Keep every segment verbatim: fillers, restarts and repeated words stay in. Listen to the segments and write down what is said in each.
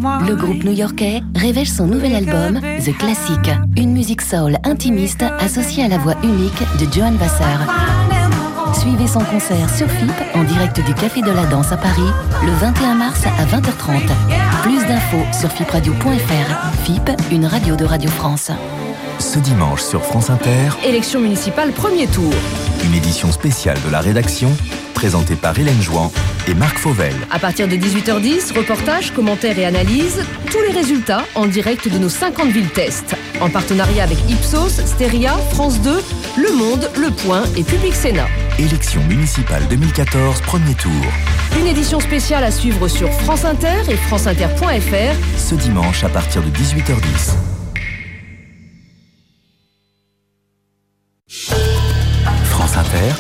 Le groupe new-yorkais révèle son nouvel album, The Classic, une musique soul intimiste associée à la voix unique de Johan Vassar. Suivez son concert sur F I P en direct du Café de la Danse à Paris le vingt et un mars à vingt heures trente. Plus d'infos sur fipradio point f r. F I P, une radio de Radio France. Ce dimanche sur France Inter, élection municipale premier tour. Une édition spéciale de la rédaction, présentée par Hélène Jouan et Marc Fauvel. À partir de dix-huit heures dix, reportages, commentaires et analyses, tous les résultats en direct de nos cinquante villes tests. En partenariat avec Ipsos, Stéria, France deux, Le Monde, Le Point et Public Sénat. Élection municipale deux mille quatorze, premier tour. Une édition spéciale à suivre sur France Inter et franceinter point f r. Ce dimanche à partir de dix-huit heures dix. France Inter.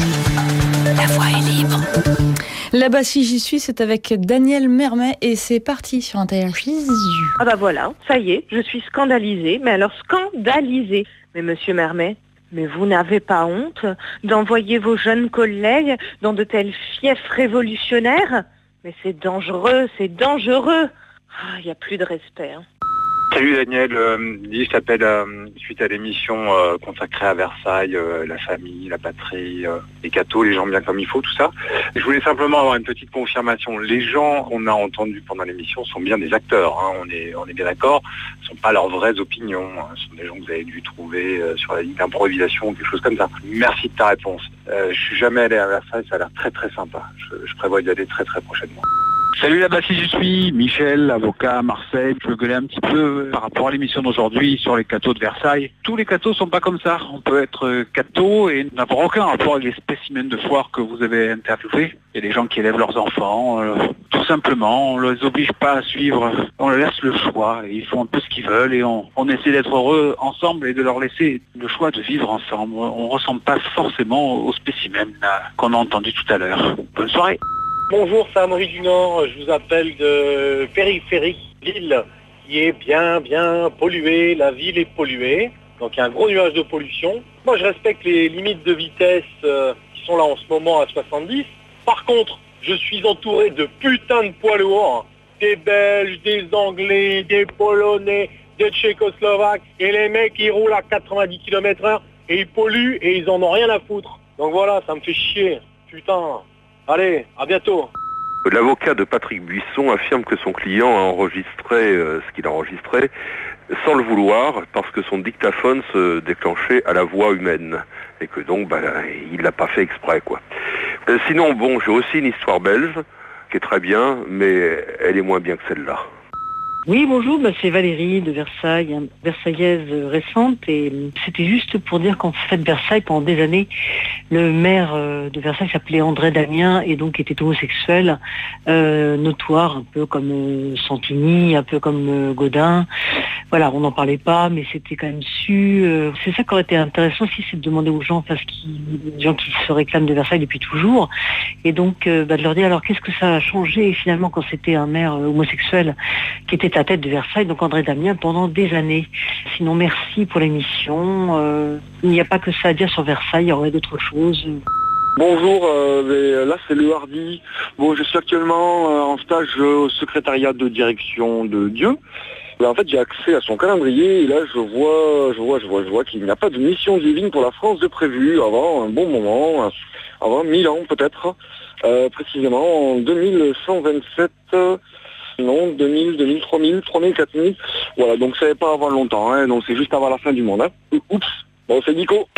La voix est libre. Là-bas, si j'y suis, c'est avec Daniel Mermet et c'est parti sur Inter. Ah bah voilà, ça y est, je suis scandalisée, mais alors scandalisée. Mais monsieur Mermet, mais vous n'avez pas honte d'envoyer vos jeunes collègues dans de tels fiefs révolutionnaires? Mais c'est dangereux, c'est dangereux. Ah, il n'y a plus de respect. Hein. Salut Daniel, euh, je t'appelle euh, suite à l'émission euh, consacrée à Versailles, euh, la famille, la patrie, euh, les cathos, les gens bien comme il faut, tout ça. Je voulais simplement avoir une petite confirmation. Les gens qu'on a entendus pendant l'émission sont bien des acteurs, hein, on est, on est bien d'accord. Ce ne sont pas leurs vraies opinions, hein. Ce sont des gens que vous avez dû trouver euh, sur la ligne d'improvisation ou quelque chose comme ça. Merci de ta réponse. Euh, je suis jamais allé à Versailles, ça a l'air très très sympa. Je, je prévois d'y aller très très prochainement. Salut là-bas, si je suis Michel, avocat à Marseille. Je veux gueuler un petit peu par rapport à l'émission d'aujourd'hui sur les cathos de Versailles. Tous les cathos sont pas comme ça. On peut être catho et n'avoir aucun rapport avec les spécimens de foire que vous avez interviewés. Il y a des gens qui élèvent leurs enfants, euh, tout simplement. On les oblige pas à suivre. On leur laisse le choix. Et ils font un peu ce qu'ils veulent et on, on essaie d'être heureux ensemble et de leur laisser le choix de vivre ensemble. On ressemble pas forcément aux spécimens là, qu'on a entendu tout à l'heure. Bonne soirée. Bonjour, c'est Amaury du Nord, je vous appelle de périphérique ville qui est bien bien polluée, la ville est polluée, donc il y a un gros nuage de pollution. Moi je respecte les limites de vitesse euh, qui sont là en ce moment à soixante-dix. Par contre, je suis entouré de putains de poids lourds, des Belges, des Anglais, des Polonais, des Tchécoslovaques, et les mecs ils roulent à quatre-vingt-dix kilomètres heure et ils polluent et ils en ont rien à foutre. Donc voilà, ça me fait chier, putain. Allez, à bientôt. L'avocat de Patrick Buisson affirme que son client a enregistré euh, ce qu'il a enregistré sans le vouloir parce que son dictaphone se déclenchait à la voix humaine et que donc bah, il l'a pas fait exprès quoi. Euh, sinon bon, j'ai aussi une histoire belge qui est très bien mais elle est moins bien que celle-là. Oui, bonjour, bah c'est Valérie de Versailles, hein, versaillaise récente, et c'était juste pour dire qu'en fait Versailles, pendant des années, le maire euh, de Versailles s'appelait André Damien et donc était homosexuel, euh, notoire, un peu comme euh, Santini, un peu comme euh, Gaudin. Voilà, on n'en parlait pas, mais c'était quand même su. Euh, c'est ça qui aurait été intéressant aussi, c'est de demander aux gens, parce qu'ils, les gens qui se réclament de Versailles depuis toujours, et donc euh, bah, de leur dire alors qu'est-ce que ça a changé finalement quand c'était un maire euh, homosexuel qui était à tête de Versailles, donc André Damien, pendant des années. Sinon, merci pour l'émission. Euh, il n'y a pas que ça à dire sur Versailles, il y aurait d'autres choses. Bonjour, euh, là c'est le Hardy. Bon, je suis actuellement euh, en stage au secrétariat de direction de Dieu. Là, en fait, j'ai accès à son calendrier et là, je vois, je vois, je vois, je vois qu'il n'y a pas de mission divine pour la France de prévu avant un bon moment, avant mille ans peut-être, euh, précisément en deux mille cent vingt-sept. Euh, Non, deux mille, deux mille, trois mille, trois mille, quatre mille. Voilà, donc ça n'est pas avant longtemps, hein, donc c'est juste avant la fin du monde. Hein. Oups, bon, c'est Nico.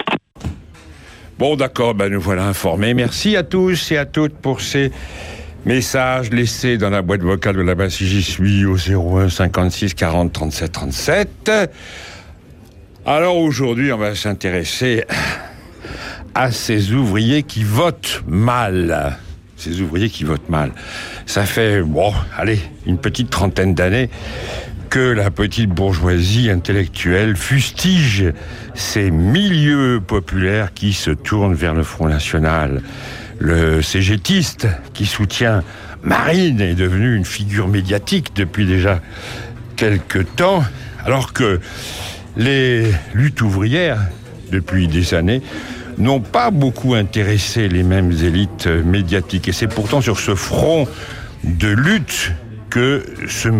Bon, d'accord, ben nous voilà informés. Merci à tous et à toutes pour ces messages laissés dans la boîte vocale de là-bas si j'y suis au zéro un cinquante-six quarante trente-sept trente-sept. Alors aujourd'hui, on va s'intéresser à ces ouvriers qui votent mal. Ces ouvriers qui votent mal. Ça fait, bon, allez, une petite trentaine d'années que la petite bourgeoisie intellectuelle fustige ces milieux populaires qui se tournent vers le Front National. Le cégétiste qui soutient Marine est devenu une figure médiatique depuis déjà quelque temps, alors que les luttes ouvrières, depuis des années, n'ont pas beaucoup intéressé les mêmes élites médiatiques. Et c'est pourtant sur ce front de lutte que se